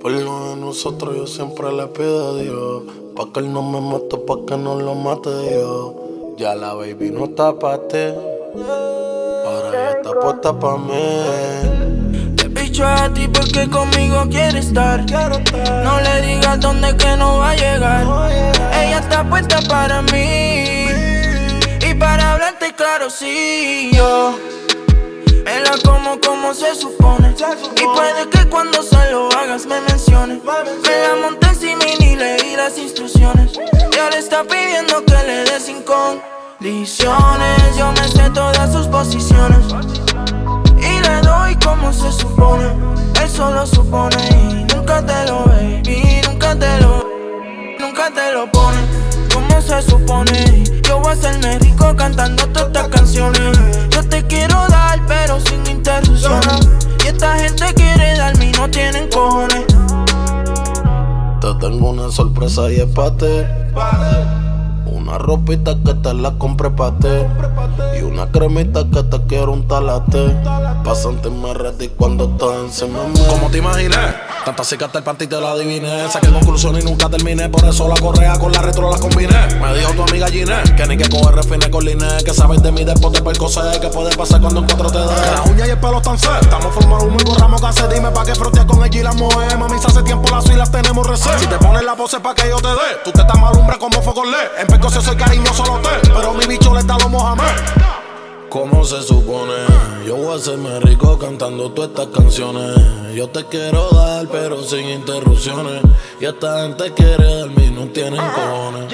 Por lo de nosotros yo siempre le pido a Dios, pa' que él no me mate, pa' que no lo mate yo. Ya la baby no está pa' ti, ahora ella está puesta pa' mí. Te picho a ti porque conmigo quiere estar. No le digas dónde que no va a llegar. Ella está puesta para mí, y para hablarte claro sí yo me la como se supone. Y puede que cuando se lo hagas me menciones. Me la monté encima y ni leí las instrucciones. Y ahora está pidiendo que le dé sin condiciones. Yo me sé todas sus posiciones y le doy como se supone. Él solo supone y nunca te lo ve. Y nunca te lo pone como se supone. Yo voy a hacerme rico cantando todas estas canciones. Yo te quiero dar pero sin interrupciones. Y esta gente quiere darme y no tienen cojones. Te tengo una sorpresa y es pa' ti. Una ropita que te la compré pa' ti, y una cremita que te quiero untar a ti, pa' sentirme ready cuando estás encima de mí. Como te imaginé, tanta así que hasta el panty te la adiviné. Saqué conclusión y nunca terminé, por eso la correa con la retro la combiné. Me dijo tu amiga Ginette que ni que coger refine con Liné, que sabes de mí después de percocé, que puede pasar cuando encuentro te dé. La uña y el pelo están set, estamos formando un y borramos gases. Dime pa' que fronteas con ella y la moe. Mami, hace tiempo las y las tenemos reset. Si te pones la pose pa' que yo te dé, tú te estás malumbra como Focolé. En Percocé soy cariñoso lo té, pero mi bicho le está lo Mohamed. ¿Cómo se supone? Yo voy a hacerme rico cantando todas estas canciones. Yo te quiero dar pero sin interrupciones, y esta gente quiere darme y no tienen cojones.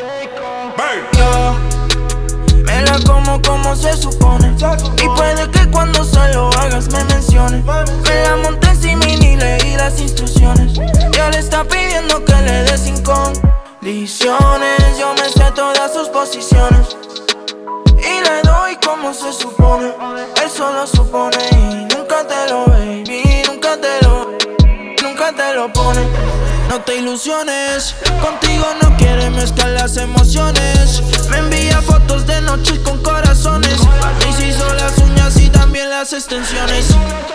Yo me la como se supone. Y puede que cuando se lo hagas me menciones. Me la monté encima y ni leí las instrucciones. Y ahora está pidiendo que le dé sin condiciones. Yo me sé todas sus posiciones y le doy como se supone. Él solo supone y nunca te lo ve. Y nunca te lo pone. No te ilusiones, contigo no quiere mezclar las emociones. Me envía fotos de noche con corazones. Me hizo las uñas y también las extensiones.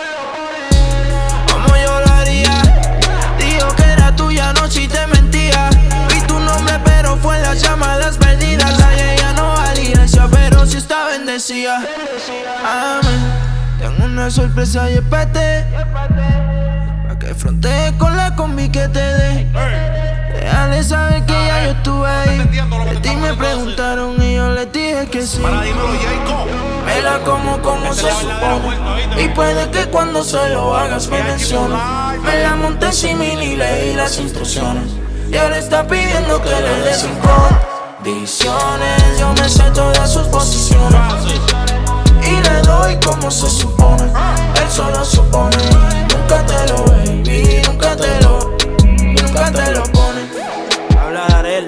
Como yo lo haría, dijo que era tuya anoche y te mentía. Vi tu nombre pero fue en las llamadas perdidas. Ay, ella no valía, pero si está bendecida. Amén. Tengo una sorpresa y espate, pa' que frontee con la combi que te dé. Déjale saber que ya yo estuve ahí. De ti me preguntaron y yo les dije que sí. Me la como se supone. Y puede que cuando se lo hagas me menciones. Me la monté encima y ni leí las instrucciones. Y ahora está pidiendo que le dé sin condiciones. Yo me sé todas sus posiciones y le doy como se supone. Él solo supone y nunca te lo ve. Y nunca te lo pone. Habla de Arel.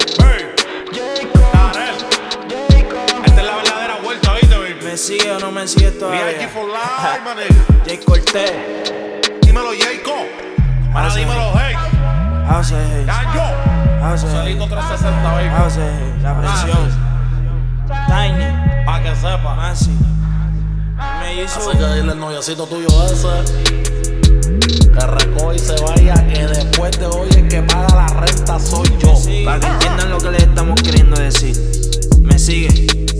Esta es la verdadera vuelta, ¿viste, baby? ¿Me sigue o no me sigue todavía? VIP for life, man. Jay Cortez. Dímelo, Jayco. Ahora dímelo, hey. House hey. Daño. Solito 360, baby. House hey. La presión. Tiny. Pa' que sepa. Masi. Me hizo. Así que dile al noviacito tuyo ese que recoge y se vaya, que después de hoy el que paga la renta soy yo. Para que entiendan lo que les estamos queriendo decir. Me sigue.